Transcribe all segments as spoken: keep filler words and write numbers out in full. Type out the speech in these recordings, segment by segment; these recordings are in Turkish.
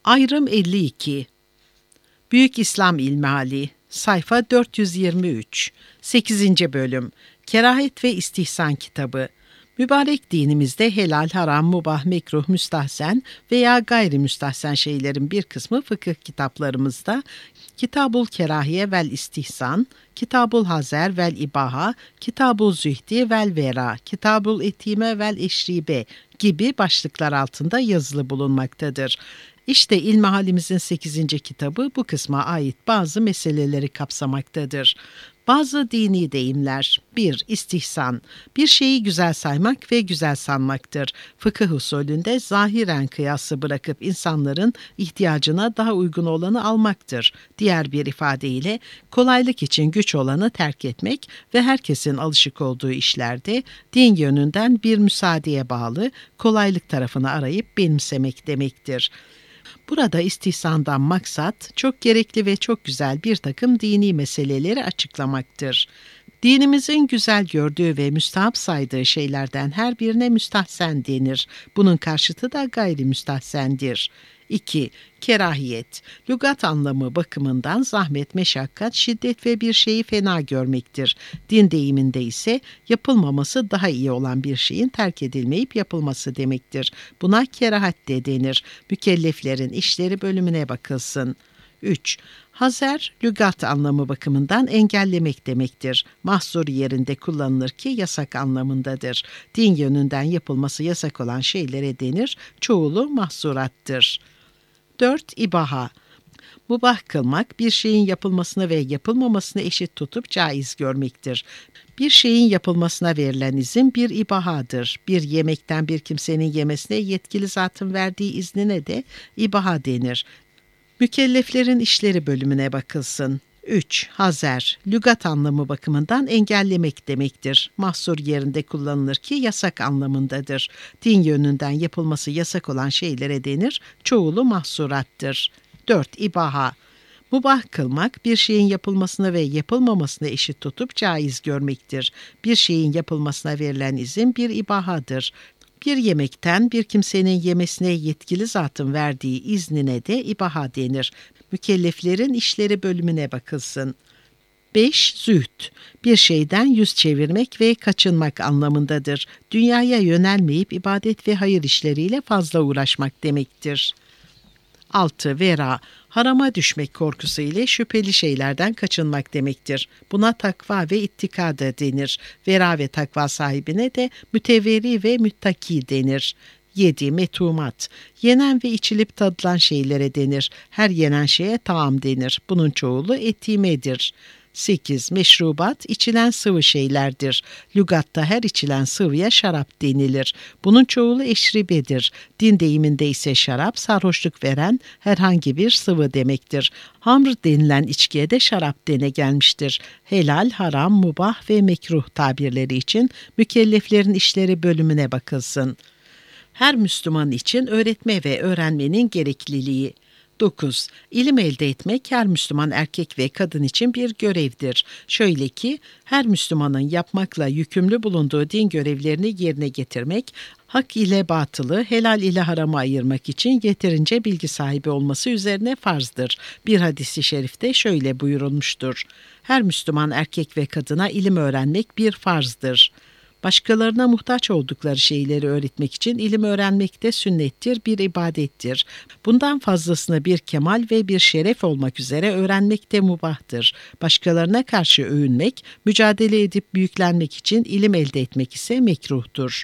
Ayrım elli iki. Büyük İslam İlmihali, sayfa dört yüz yirmi üç. sekizinci bölüm. Kerahet ve İstihsan kitabı. Mübarek dinimizde helal, haram, mubah, mekruh, müstahsen veya gayri müstahsen şeylerin bir kısmı fıkıh kitaplarımızda Kitabul Kerahiye vel İstihsan, Kitabul Hazer vel İbaha, Kitabul Zühdi vel Vera, Kitabul Etime vel Eşribe gibi başlıklar altında yazılı bulunmaktadır. İşte İlmihalimizin sekizinci kitabı bu kısma ait bazı meseleleri kapsamaktadır. Bazı dini deyimler. bir. İstihsan. Bir şeyi güzel saymak ve güzel sanmaktır. Fıkıh usulünde zahiren kıyası bırakıp insanların ihtiyacına daha uygun olanı almaktır. Diğer bir ifadeyle kolaylık için güç olanı terk etmek ve herkesin alışık olduğu işlerde din yönünden bir müsaadeye bağlı kolaylık tarafını arayıp benimsemek demektir. Burada istihsandan maksat çok gerekli ve çok güzel bir takım dini meseleleri açıklamaktır. Dinimizin güzel gördüğü ve müstahap saydığı şeylerden her birine müstahsen denir. Bunun karşıtı da gayrimüstahsendir. iki. Kerahiyet. Lügat anlamı bakımından zahmet, meşakkat, şiddet ve bir şeyi fena görmektir. Din deyiminde ise yapılmaması daha iyi olan bir şeyin terk edilmeyip yapılması demektir. Buna kerahat de denir. Mükelleflerin işleri bölümüne bakılsın. üç. Hazer, lügat anlamı bakımından engellemek demektir. Mahzur yerinde kullanılır ki yasak anlamındadır. Din yönünden yapılması yasak olan şeylere denir. Çoğulu mahzurattır. dört. İbaha. Mubah kılmak, bir şeyin yapılmasını ve yapılmamasını eşit tutup caiz görmektir. Bir şeyin yapılmasına verilen izin bir ibahadır. Bir yemekten bir kimsenin yemesine yetkili zatın verdiği iznine de ibaha denir. Mükelleflerin işleri bölümüne bakılsın. üç. Hazer, lügat anlamı bakımından engellemek demektir. Mahsur yerinde kullanılır ki yasak anlamındadır. Din yönünden yapılması yasak olan şeylere denir, çoğulu mahsurattır. dört. İbaha. Mubah kılmak, bir şeyin yapılmasını ve yapılmamasını eşit tutup caiz görmektir. Bir şeyin yapılmasına verilen izin bir ibahadır. Bir yemekten bir kimsenin yemesine yetkili zatın verdiği iznine de ibaha denir. Mükelleflerin işleri bölümüne bakılsın. beş. Zühd. Bir şeyden yüz çevirmek ve kaçınmak anlamındadır. Dünyaya yönelmeyip ibadet ve hayır işleriyle fazla uğraşmak demektir. altı. Vera. Harama düşmek korkusu ile şüpheli şeylerden kaçınmak demektir. Buna takva ve ittika da denir. Vera ve takva sahibine de müteveri ve müttaki denir. yedi. Metumat. Yenen ve içilip tadılan şeylere denir. Her yenen şeye taam denir. Bunun çoğulu etimedir. sekiz. Meşrubat, içilen sıvı şeylerdir. Lügatta her içilen sıvıya şarap denilir. Bunun çoğulu eşribedir. Din deyiminde ise şarap, sarhoşluk veren herhangi bir sıvı demektir. Hamr denilen içkiye de şarap dene gelmiştir. Helal, haram, mubah ve mekruh tabirleri için mükelleflerin işleri bölümüne bakılsın. Her Müslüman için öğretme ve öğrenmenin gerekliliği. dokuz. İlim elde etmek her Müslüman erkek ve kadın için bir görevdir. Şöyle ki, her Müslümanın yapmakla yükümlü bulunduğu din görevlerini yerine getirmek, hak ile batılı, helal ile haramı ayırmak için yeterince bilgi sahibi olması üzerine farzdır. Bir hadis-i şerifte şöyle buyurulmuştur: her Müslüman erkek ve kadına ilim öğrenmek bir farzdır. Başkalarına muhtaç oldukları şeyleri öğretmek için ilim öğrenmek de sünnettir, bir ibadettir. Bundan fazlasını bir kemal ve bir şeref olmak üzere öğrenmek de mubahtır. Başkalarına karşı övünmek, mücadele edip büyüklenmek için ilim elde etmek ise mekruhtur.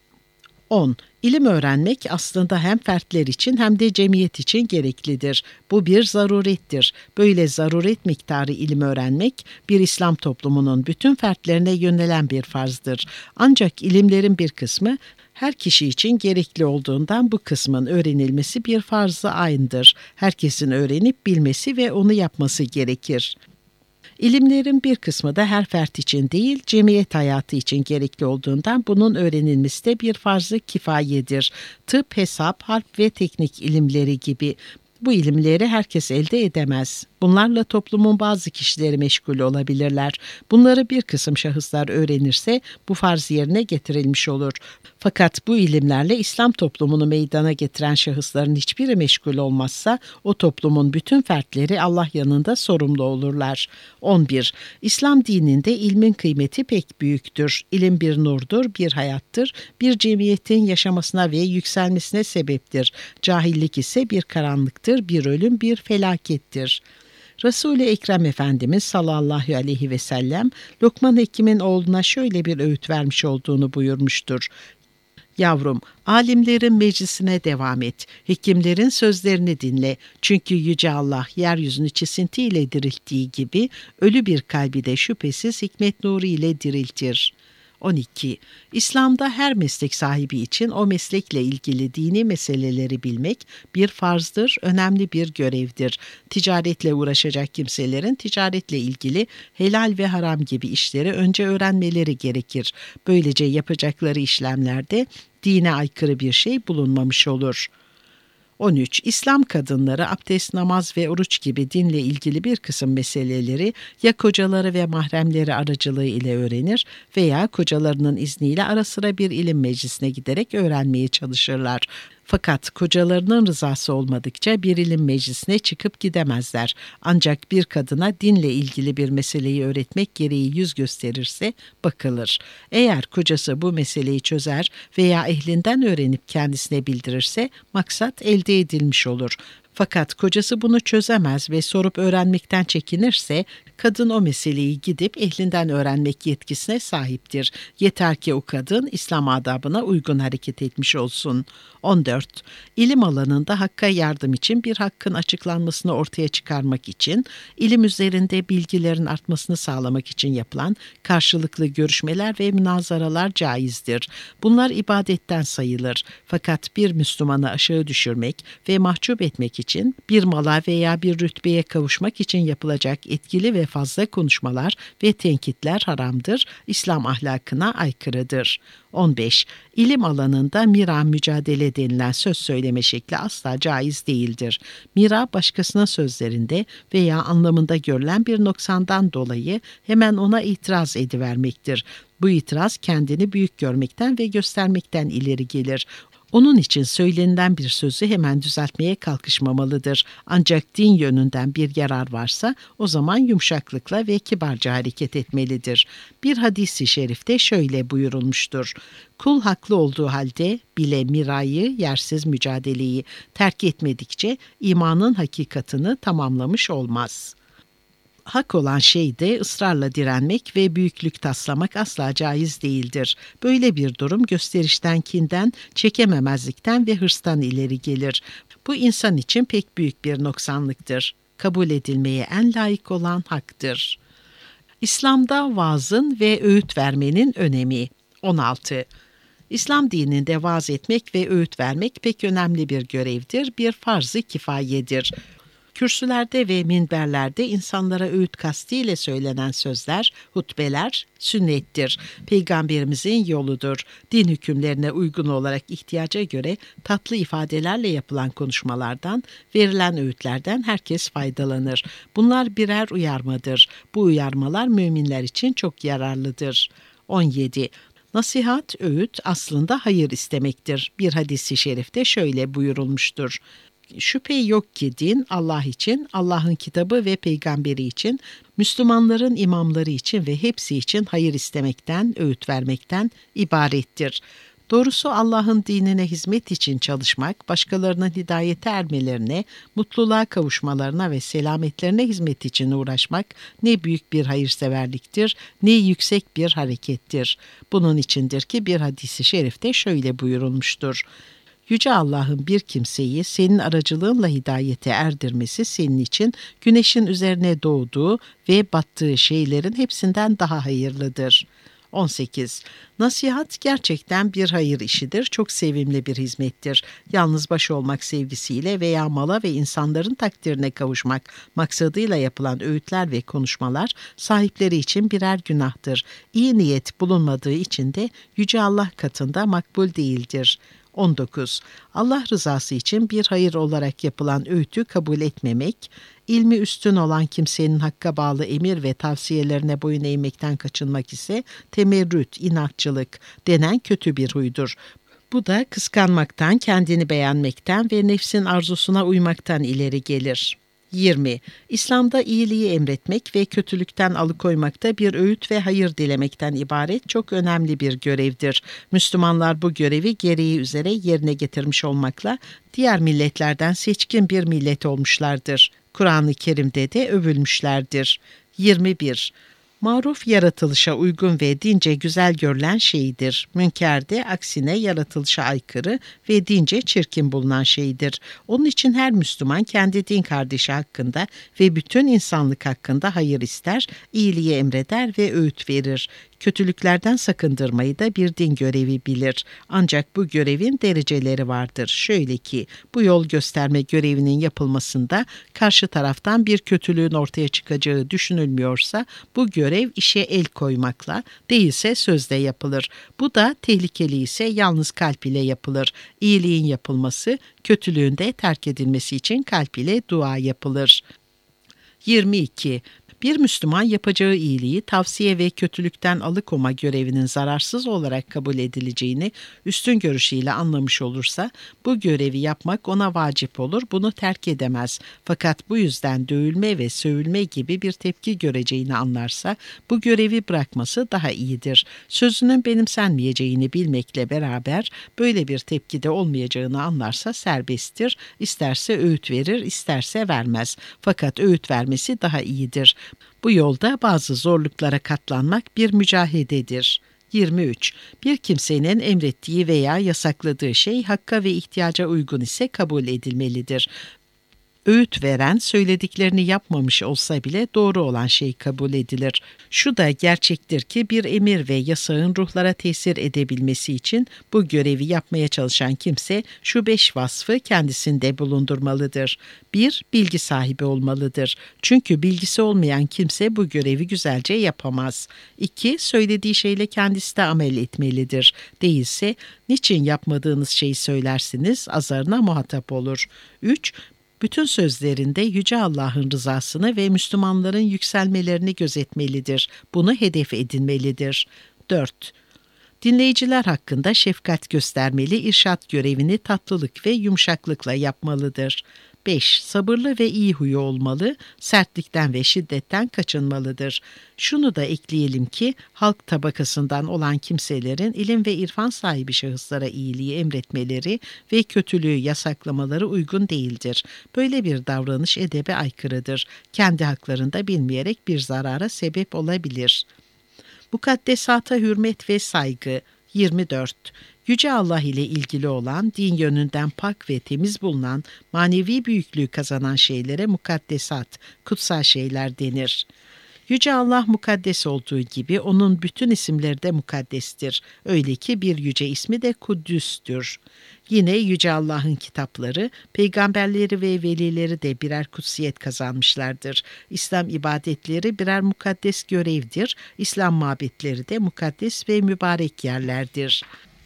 on. İlim öğrenmek aslında hem fertler için hem de cemiyet için gereklidir. Bu bir zarurettir. Böyle zaruret miktarı ilim öğrenmek, bir İslam toplumunun bütün fertlerine yönelen bir farzdır. Ancak ilimlerin bir kısmı her kişi için gerekli olduğundan bu kısmın öğrenilmesi bir farz-ı ayn'dır. Herkesin öğrenip bilmesi ve onu yapması gerekir. İlimlerin bir kısmı da her fert için değil, cemiyet hayatı için gerekli olduğundan bunun öğrenilmesi de bir farz-ı kifayedir. Tıp, hesap, harp ve teknik ilimleri gibi. Bu ilimleri herkes elde edemez. Bunlarla toplumun bazı kişileri meşgul olabilirler. Bunları bir kısım şahıslar öğrenirse bu farz yerine getirilmiş olur. Fakat bu ilimlerle İslam toplumunu meydana getiren şahısların hiçbiri meşgul olmazsa o toplumun bütün fertleri Allah yanında sorumlu olurlar. on bir. İslam dininde ilmin kıymeti pek büyüktür. İlim bir nurdur, bir hayattır, bir cemiyetin yaşamasına ve yükselmesine sebeptir. Cahillik ise bir karanlıktır, bir ölüm, bir felakettir. Resul-i Ekrem Efendimiz sallallahu aleyhi ve sellem Lokman Hekim'in oğluna şöyle bir öğüt vermiş olduğunu buyurmuştur. Yavrum, alimlerin meclisine devam et. Hekimlerin sözlerini dinle. Çünkü Yüce Allah yeryüzünü çisintiyle dirilttiği gibi ölü bir kalbi de şüphesiz hikmet nuru ile diriltir. on iki. İslam'da her meslek sahibi için o meslekle ilgili dini meseleleri bilmek bir farzdır, önemli bir görevdir. Ticaretle uğraşacak kimselerin ticaretle ilgili helal ve haram gibi işleri önce öğrenmeleri gerekir. Böylece yapacakları işlemlerde dine aykırı bir şey bulunmamış olur. on üç. İslam kadınları abdest, namaz ve oruç gibi dinle ilgili bir kısım meseleleri ya kocaları ve mahremleri aracılığı ile öğrenir veya kocalarının izniyle ara sıra bir ilim meclisine giderek öğrenmeye çalışırlar. Fakat kocalarının rızası olmadıkça bir ilim meclisine çıkıp gidemezler. Ancak bir kadına dinle ilgili bir meseleyi öğretmek gereği yüz gösterirse bakılır. Eğer kocası bu meseleyi çözer veya ehlinden öğrenip kendisine bildirirse maksat elde edilmiş olur. Fakat kocası bunu çözemez ve sorup öğrenmekten çekinirse kadın o meseleyi gidip ehlinden öğrenmek yetkisine sahiptir. Yeter ki o kadın İslam adabına uygun hareket etmiş olsun. on dört. İlim alanında hakka yardım için bir hakkın açıklanmasını ortaya çıkarmak için, ilim üzerinde bilgilerin artmasını sağlamak için yapılan karşılıklı görüşmeler ve münazaralar caizdir. Bunlar ibadetten sayılır. Fakat bir Müslümanı aşağı düşürmek ve mahcup etmek için, bir mala veya bir rütbeye kavuşmak için yapılacak etkili ve fazla konuşmalar ve tenkitler haramdır, İslam ahlakına aykırıdır. on beş. İlim alanında mira mücadele denilen söz söyleme şekli asla caiz değildir. Mira başkasına sözlerinde veya anlamında görülen bir noksandan dolayı hemen ona itiraz edivermektir. Bu itiraz kendini büyük görmekten ve göstermekten ileri gelir. Onun için söylenilen bir sözü hemen düzeltmeye kalkışmamalıdır. Ancak din yönünden bir yarar varsa o zaman yumuşaklıkla ve kibarca hareket etmelidir. Bir hadis-i şerifte şöyle buyurulmuştur. Kul haklı olduğu halde bile mirayı, yersiz mücadeleyi terk etmedikçe imanın hakikatını tamamlamış olmaz. Hak olan şeyde ısrarla direnmek ve büyüklük taslamak asla caiz değildir. Böyle bir durum gösterişten, kinden, çekememezlikten ve hırstan ileri gelir. Bu insan için pek büyük bir noksanlıktır. Kabul edilmeye en layık olan haktır. İslam'da vaazın ve öğüt vermenin önemi. on altı. İslam dininde vaaz etmek ve öğüt vermek pek önemli bir görevdir, bir farz-ı kifayedir. Kürsülerde ve minberlerde insanlara öğüt kastıyla söylenen sözler, hutbeler sünnettir. Peygamberimizin yoludur. Din hükümlerine uygun olarak ihtiyaca göre tatlı ifadelerle yapılan konuşmalardan, verilen öğütlerden herkes faydalanır. Bunlar birer uyarmadır. Bu uyarmalar müminler için çok yararlıdır. on yedi. Nasihat, öğüt aslında hayır istemektir. Bir hadis-i şerifte şöyle buyurulmuştur. Şüphe yok ki din Allah için, Allah'ın kitabı ve peygamberi için, Müslümanların imamları için ve hepsi için hayır istemekten, öğüt vermekten ibarettir. Doğrusu Allah'ın dinine hizmet için çalışmak, başkalarının hidayete ermelerine, mutluluğa kavuşmalarına ve selametlerine hizmet için uğraşmak ne büyük bir hayırseverliktir, ne yüksek bir harekettir. Bunun içindir ki bir hadis-i şerifte şöyle buyurulmuştur. Yüce Allah'ın bir kimseyi senin aracılığınla hidayete erdirmesi senin için güneşin üzerine doğduğu ve battığı şeylerin hepsinden daha hayırlıdır. on sekiz. Nasihat gerçekten bir hayır işidir, çok sevimli bir hizmettir. Yalnız baş olmak sevgisiyle veya mala ve insanların takdirine kavuşmak maksadıyla yapılan öğütler ve konuşmalar sahipleri için birer günahtır. İyi niyet bulunmadığı için de Yüce Allah katında makbul değildir. on dokuz. Allah rızası için bir hayır olarak yapılan öğütü kabul etmemek, ilmi üstün olan kimsenin hakka bağlı emir ve tavsiyelerine boyun eğmekten kaçınmak ise temerrüt, inatçılık denen kötü bir huydur. Bu da kıskanmaktan, kendini beğenmekten ve nefsin arzusuna uymaktan ileri gelir. yirmi. İslam'da iyiliği emretmek ve kötülükten alıkoymakta bir öğüt ve hayır dilemekten ibaret çok önemli bir görevdir. Müslümanlar bu görevi gereği üzere yerine getirmiş olmakla diğer milletlerden seçkin bir millet olmuşlardır. Kur'an-ı Kerim'de de övülmüşlerdir. yirmi bir. Maruf yaratılışa uygun ve dince güzel görülen şeydir. Münker de aksine yaratılışa aykırı ve dince çirkin bulunan şeydir. Onun için her Müslüman kendi din kardeşi hakkında ve bütün insanlık hakkında hayır ister, iyiliği emreder ve öğüt verir. Kötülüklerden sakındırmayı da bir din görevi bilir. Ancak bu görevin dereceleri vardır. Şöyle ki, bu yol gösterme görevinin yapılmasında karşı taraftan bir kötülüğün ortaya çıkacağı düşünülmüyorsa, bu görev işe el koymakla, değilse sözle yapılır. Bu da tehlikeli ise yalnız kalp ile yapılır. İyiliğin yapılması, kötülüğün de terk edilmesi için kalp ile dua yapılır. yirmi iki. Bir Müslüman yapacağı iyiliği tavsiye ve kötülükten alıkoma görevinin zararsız olarak kabul edileceğini üstün görüşüyle anlamış olursa bu görevi yapmak ona vacip olur, bunu terk edemez. Fakat bu yüzden dövülme ve sövülme gibi bir tepki göreceğini anlarsa bu görevi bırakması daha iyidir. Sözünün benimsenmeyeceğini bilmekle beraber böyle bir tepkide olmayacağını anlarsa serbesttir, isterse öğüt verir, isterse vermez. Fakat öğüt vermesi daha iyidir. Bu yolda bazı zorluklara katlanmak bir mücahededir. yirmi üç. Bir kimsenin emrettiği veya yasakladığı şey hakka ve ihtiyaca uygun ise kabul edilmelidir. Öğüt veren söylediklerini yapmamış olsa bile doğru olan şey kabul edilir. Şu da gerçektir ki bir emir ve yasağın ruhlara tesir edebilmesi için bu görevi yapmaya çalışan kimse şu beş vasfı kendisinde bulundurmalıdır. bir. Bilgi sahibi olmalıdır. Çünkü bilgisi olmayan kimse bu görevi güzelce yapamaz. iki. Söylediği şeyle kendisi de amel etmelidir. Değilse niçin yapmadığınız şeyi söylersiniz azarına muhatap olur. üç. Bütün sözlerinde Yüce Allah'ın rızasını ve Müslümanların yükselmelerini gözetmelidir. Bunu hedef edinmelidir. dört. Dinleyiciler hakkında şefkat göstermeli, irşat görevini tatlılık ve yumuşaklıkla yapmalıdır. beş. Sabırlı ve iyi huyu olmalı, sertlikten ve şiddetten kaçınmalıdır. Şunu da ekleyelim ki, halk tabakasından olan kimselerin ilim ve irfan sahibi şahıslara iyiliği emretmeleri ve kötülüğü yasaklamaları uygun değildir. Böyle bir davranış edebe aykırıdır. Kendi haklarında bilmeyerek bir zarara sebep olabilir. Mukaddesata hürmet ve saygı. yirmi dört. Yüce Allah ile ilgili olan, din yönünden pak ve temiz bulunan, manevi büyüklüğü kazanan şeylere mukaddesat, kutsal şeyler denir. Yüce Allah mukaddes olduğu gibi onun bütün isimleri de mukaddestir. Öyle ki bir yüce ismi de Kuddüs'tür. Yine Yüce Allah'ın kitapları, peygamberleri ve velileri de birer kutsiyet kazanmışlardır. İslam ibadetleri birer mukaddes görevdir. İslam mabetleri de mukaddes ve mübarek yerlerdir.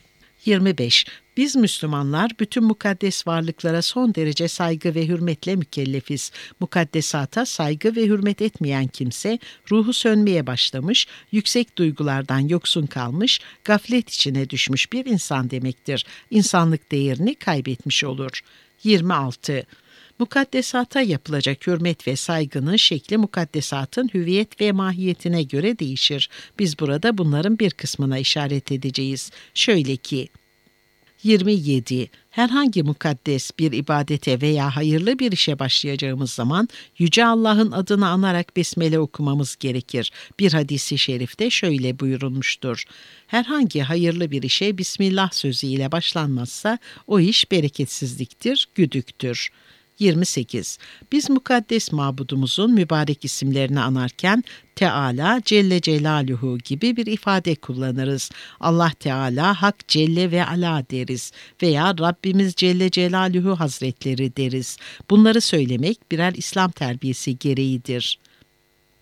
yirmi beş. Biz Müslümanlar bütün mukaddes varlıklara son derece saygı ve hürmetle mükellefiz. Mukaddesata saygı ve hürmet etmeyen kimse ruhu sönmeye başlamış, yüksek duygulardan yoksun kalmış, gaflet içine düşmüş bir insan demektir. İnsanlık değerini kaybetmiş olur. yirmi altı. Mukaddesata yapılacak hürmet ve saygının şekli mukaddesatın hüviyet ve mahiyetine göre değişir. Biz burada bunların bir kısmına işaret edeceğiz. Şöyle ki, yirmi yedi. Herhangi mukaddes bir ibadete veya hayırlı bir işe başlayacağımız zaman Yüce Allah'ın adını anarak besmele okumamız gerekir. Bir hadis-i şerifte şöyle buyurulmuştur. Herhangi hayırlı bir işe Bismillah sözüyle başlanmazsa o iş bereketsizliktir, güdüktür. yirmi sekiz. Biz mukaddes mabudumuzun mübarek isimlerini anarken Teala, Celle Celaluhu gibi bir ifade kullanırız. Allah Teala, Hak Celle ve Ala deriz veya Rabbimiz Celle Celaluhu Hazretleri deriz. Bunları söylemek birer İslam terbiyesi gereğidir.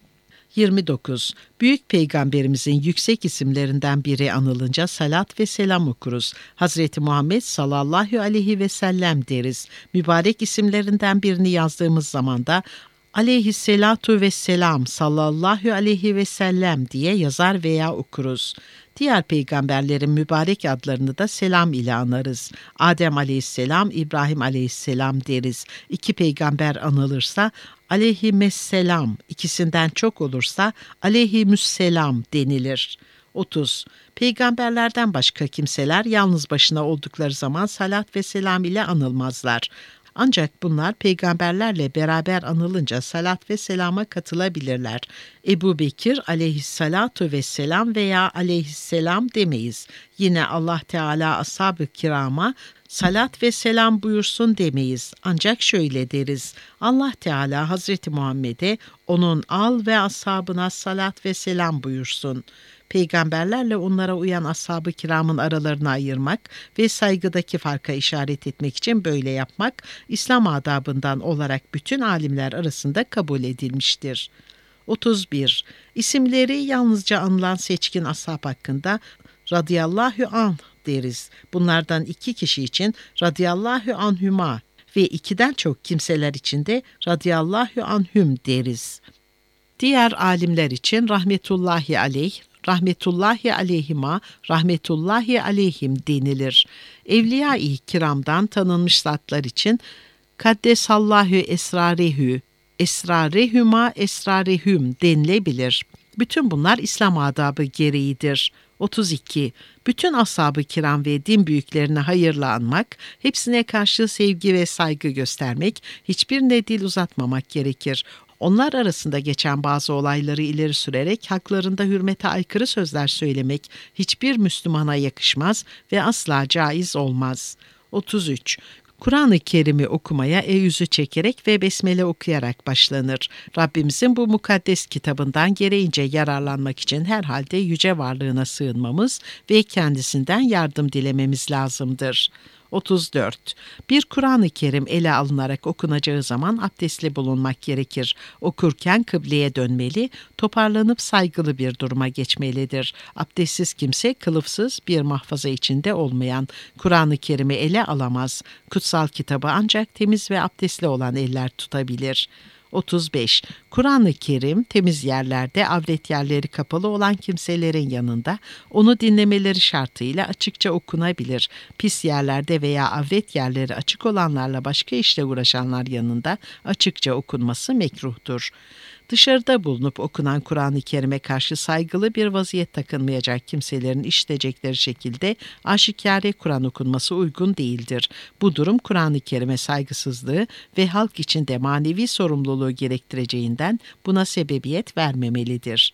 yirmi dokuz. Büyük Peygamberimizin yüksek isimlerinden biri anılınca salat ve selam okuruz. Hazreti Muhammed sallallahu aleyhi ve sellem deriz. Mübarek isimlerinden birini yazdığımız zaman da aleyhisselatu vesselam sallallahu aleyhi ve sellem diye yazar veya okuruz. Diğer peygamberlerin mübarek adlarını da selam ile anarız. Adem aleyhisselam, İbrahim aleyhisselam deriz. İki peygamber anılırsa aleyhisselam, ikisinden çok olursa aleyhisselam denilir. otuz. Peygamberlerden başka kimseler yalnız başına oldukları zaman salat ve selam ile anılmazlar. Ancak bunlar peygamberlerle beraber anılınca salat ve selama katılabilirler. Ebu Bekir aleyhissalatu vesselam veya aleyhisselam demeyiz. Yine Allah Teala ashab-ı kirama salat ve selam buyursun demeyiz. Ancak şöyle deriz: Allah Teala Hazreti Muhammed'e onun al ve ashabına salat ve selam buyursun. Peygamberlerle onlara uyan ashab-ı kiramın aralarını ayırmak ve saygıdaki farka işaret etmek için böyle yapmak, İslam adabından olarak bütün alimler arasında kabul edilmiştir. otuz bir. İsimleri yalnızca anılan seçkin ashab hakkında radıyallahu anh deriz. Bunlardan iki kişi için radıyallahu anhüma ve ikiden çok kimseler için de radıyallahu anhüm deriz. Diğer alimler için rahmetullahi aleyh, rahmetullahi aleyhima, rahmetullahi aleyhim denilir. Evliya-i kiramdan tanınmış zatlar için kaddesallahu esrarehü, esrarehüma esrarehüm denilebilir. Bütün bunlar İslam adabı gereğidir. otuz iki. Bütün ashab-ı kiram ve din büyüklerini hayırla anmak, hepsine karşı sevgi ve saygı göstermek, hiçbirine dil uzatmamak gerekir. Onlar arasında geçen bazı olayları ileri sürerek haklarında hürmete aykırı sözler söylemek hiçbir Müslümana yakışmaz ve asla caiz olmaz. otuz üç. Kur'an-ı Kerim'i okumaya el yüzü çekerek ve besmele okuyarak başlanır. Rabbimizin bu mukaddes kitabından gereğince yararlanmak için herhalde yüce varlığına sığınmamız ve kendisinden yardım dilememiz lazımdır. otuz dört. Bir Kur'an-ı Kerim ele alınarak okunacağı zaman abdestli bulunmak gerekir. Okurken kıbleye dönmeli, toparlanıp saygılı bir duruma geçmelidir. Abdestsiz kimse kılıfsız, bir mahfaza içinde olmayan Kur'an-ı Kerim'i ele alamaz. Kutsal kitabı ancak temiz ve abdestli olan eller tutabilir. otuz beş. Kur'an-ı Kerim temiz yerlerde, avret yerleri kapalı olan kimselerin yanında onu dinlemeleri şartıyla açıkça okunabilir. Pis yerlerde veya avret yerleri açık olanlarla başka işle uğraşanlar yanında açıkça okunması mekruhtur. Dışarıda bulunup okunan Kur'an-ı Kerim'e karşı saygılı bir vaziyet takınmayacak kimselerin işleyecekleri şekilde aşikare Kur'an okunması uygun değildir. Bu durum Kur'an-ı Kerim'e saygısızlığı ve halk içinde manevi sorumluluğu gerektireceğinden buna sebebiyet vermemelidir.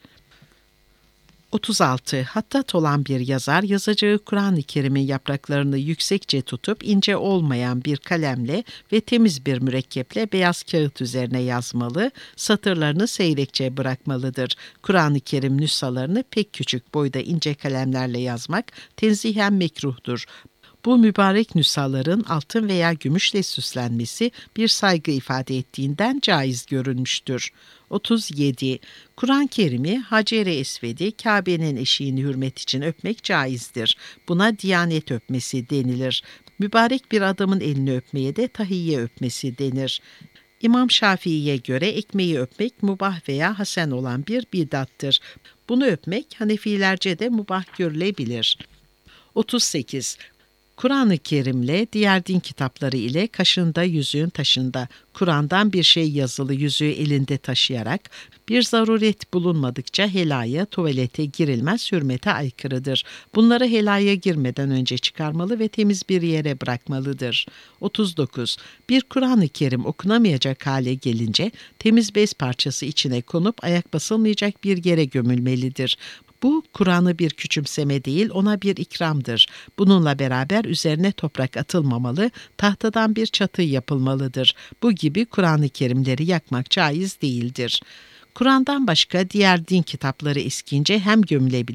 otuz altı. Hattat olan bir yazar yazacağı Kur'an-ı Kerim'in yapraklarını yüksekçe tutup ince olmayan bir kalemle ve temiz bir mürekkeple beyaz kağıt üzerine yazmalı, satırlarını seyrekçe bırakmalıdır. Kur'an-ı Kerim nüshalarını pek küçük boyda ince kalemlerle yazmak tenzihen mekruhtur. Bu mübarek nüshaların altın veya gümüşle süslenmesi bir saygı ifade ettiğinden caiz görülmüştür. otuz yedi. Kur'an-ı Kerim'i Hacer-i Esved'i Kabe'nin eşiğini hürmet için öpmek caizdir. Buna diyanet öpmesi denilir. Mübarek bir adamın elini öpmeye de tahiyye öpmesi denir. İmam Şafii'ye göre ekmeği öpmek mubah veya hasen olan bir bidattır. Bunu öpmek Hanefilerce de mubah görülebilir. otuz sekiz. Kur'an-ı Kerim'le diğer din kitapları ile kaşında yüzüğün taşında, Kur'an'dan bir şey yazılı yüzüğü elinde taşıyarak, bir zaruret bulunmadıkça helaya, tuvalete girilmez, hürmete aykırıdır. Bunları helaya girmeden önce çıkarmalı ve temiz bir yere bırakmalıdır. otuz dokuz. Bir Kur'an-ı Kerim okunamayacak hale gelince, temiz bez parçası içine konup ayak basılmayacak bir yere gömülmelidir. Bu, Kur'an'ı bir küçümseme değil, ona bir ikramdır. Bununla beraber üzerine toprak atılmamalı, tahtadan bir çatı yapılmalıdır. Bu gibi Kur'an-ı Kerimleri yakmak caiz değildir. Kur'an'dan başka diğer din kitapları eskince hem gömülebilir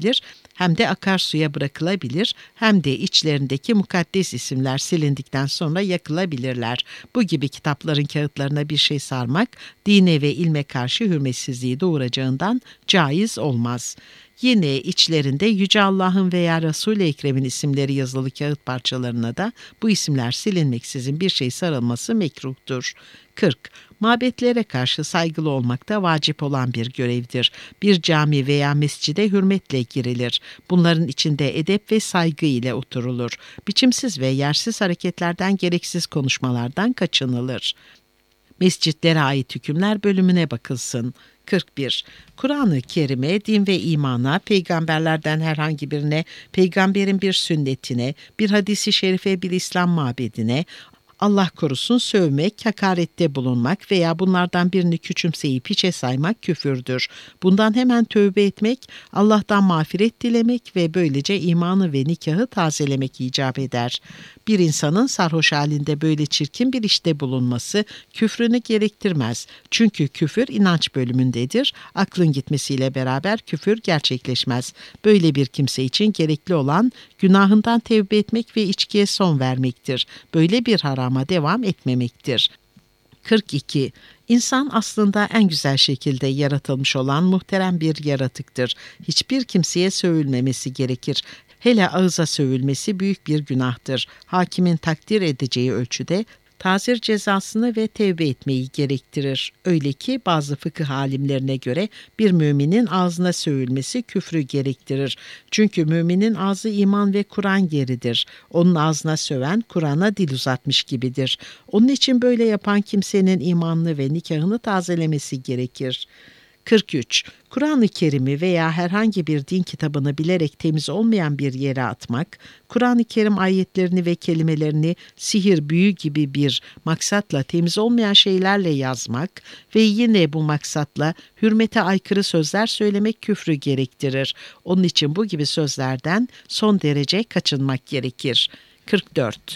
hem de akarsuya bırakılabilir hem de içlerindeki mukaddes isimler silindikten sonra yakılabilirler. Bu gibi kitapların kağıtlarına bir şey sarmak dine ve ilme karşı hürmetsizliği doğuracağından caiz olmaz. Yine içlerinde Yüce Allah'ın veya Resul-i Ekrem'in isimleri yazılı kağıt parçalarına da bu isimler silinmeksizin bir şey sarılması mekruhtur. kırk. Mabetlere karşı saygılı olmak da vacip olan bir görevdir. Bir cami veya mescide hürmetle girilir. Bunların içinde edep ve saygı ile oturulur. Biçimsiz ve yersiz hareketlerden, gereksiz konuşmalardan kaçınılır. Mescitlere ait hükümler bölümüne bakılsın. kırk bir. Kur'an-ı Kerim'e, din ve imana, peygamberlerden herhangi birine, peygamberin bir sünnetine, bir hadisi şerife, bir İslam mabedine, Allah korusun sövmek, hakarette bulunmak veya bunlardan birini küçümseyip hiçe saymak küfürdür. Bundan hemen tövbe etmek, Allah'tan mağfiret dilemek ve böylece imanı ve nikahı tazelemek icap eder. Bir insanın sarhoş halinde böyle çirkin bir işte bulunması küfrünü gerektirmez. Çünkü küfür inanç bölümündedir. Aklın gitmesiyle beraber küfür gerçekleşmez. Böyle bir kimse için gerekli olan günahından tevbe etmek ve içkiye son vermektir. Böyle bir harama devam etmemektir. kırk iki. İnsan aslında en güzel şekilde yaratılmış olan muhterem bir yaratıktır. Hiçbir kimseye sövülmemesi gerekir. Hele ağıza sövülmesi büyük bir günahtır. Hakimin takdir edeceği ölçüde tazir cezasını ve tevbe etmeyi gerektirir. Öyle ki bazı fıkıh alimlerine göre bir müminin ağzına sövülmesi küfrü gerektirir. Çünkü müminin ağzı iman ve Kur'an yeridir. Onun ağzına söven Kur'an'a dil uzatmış gibidir. Onun için böyle yapan kimsenin imanını ve nikahını tazelemesi gerekir. kırk üç. Kur'an-ı Kerim'i veya herhangi bir din kitabını bilerek temiz olmayan bir yere atmak, Kur'an-ı Kerim ayetlerini ve kelimelerini sihir, büyü gibi bir maksatla temiz olmayan şeylerle yazmak ve yine bu maksatla hürmete aykırı sözler söylemek küfrü gerektirir. Onun için bu gibi sözlerden son derece kaçınmak gerekir. kırk dört.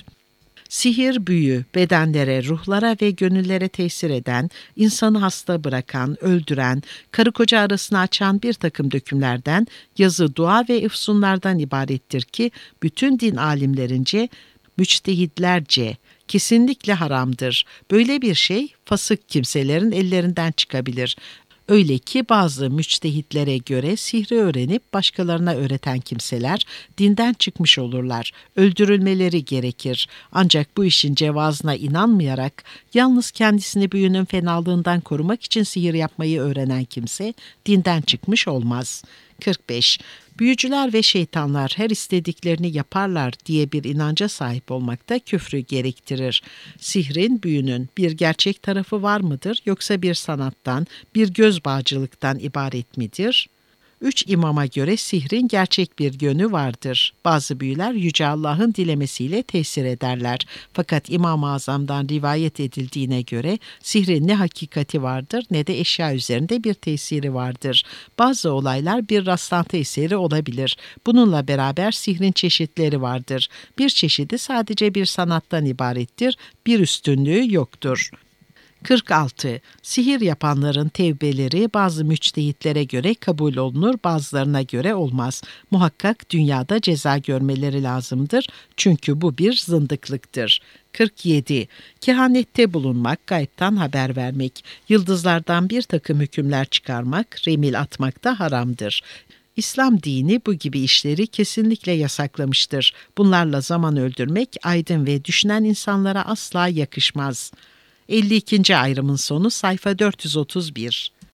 Sihir, büyü, bedenlere, ruhlara ve gönüllere tesir eden, insanı hasta bırakan, öldüren, karı koca arasını açan bir takım dökümlerden, yazı, dua ve efsunlardan ibarettir ki, bütün din alimlerince, müçtehidlerce kesinlikle haramdır. Böyle bir şey, fasık kimselerin ellerinden çıkabilir. Öyle ki bazı müçtehitlere göre sihri öğrenip başkalarına öğreten kimseler dinden çıkmış olurlar. Öldürülmeleri gerekir. Ancak bu işin cevazına inanmayarak yalnız kendisini büyünün fenalığından korumak için sihir yapmayı öğrenen kimse dinden çıkmış olmaz. kırk beş. Büyücüler ve şeytanlar her istediklerini yaparlar diye bir inanca sahip olmak da küfrü gerektirir. Sihrin, büyünün bir gerçek tarafı var mıdır yoksa bir sanattan, bir göz bağcılıktan ibaret midir? Üç imama göre sihrin gerçek bir yönü vardır. Bazı büyüler Yüce Allah'ın dilemesiyle tesir ederler. Fakat İmam-ı Azam'dan rivayet edildiğine göre sihrin ne hakikati vardır ne de eşya üzerinde bir tesiri vardır. Bazı olaylar bir rastlantı eseri olabilir. Bununla beraber sihrin çeşitleri vardır. Bir çeşidi sadece bir sanattan ibarettir, bir üstünlüğü yoktur. kırk altı. Sihir yapanların tevbeleri bazı müçtehitlere göre kabul olunur, bazılarına göre olmaz. Muhakkak dünyada ceza görmeleri lazımdır. Çünkü bu bir zındıklıktır. kırk yedi. Kehanette bulunmak, gaybtan haber vermek, yıldızlardan bir takım hükümler çıkarmak, remil atmak da haramdır. İslam dini bu gibi işleri kesinlikle yasaklamıştır. Bunlarla zaman öldürmek aydın ve düşünen insanlara asla yakışmaz. elli ikinci ayrımın sonu sayfa dört yüz otuz bir.